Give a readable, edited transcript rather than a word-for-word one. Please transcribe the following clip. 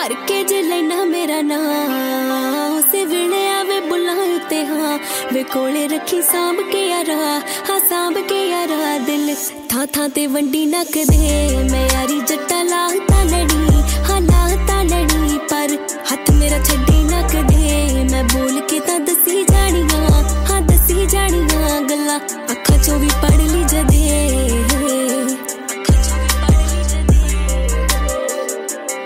भर के जे लेना मेरा नाम उसे वेले आवे बुलाए उत्ते हाँ वे कोले रखी सांभ के यारा सांभ के यारा दिल था ते वंडी नक दे मैं यारी जट्टा ला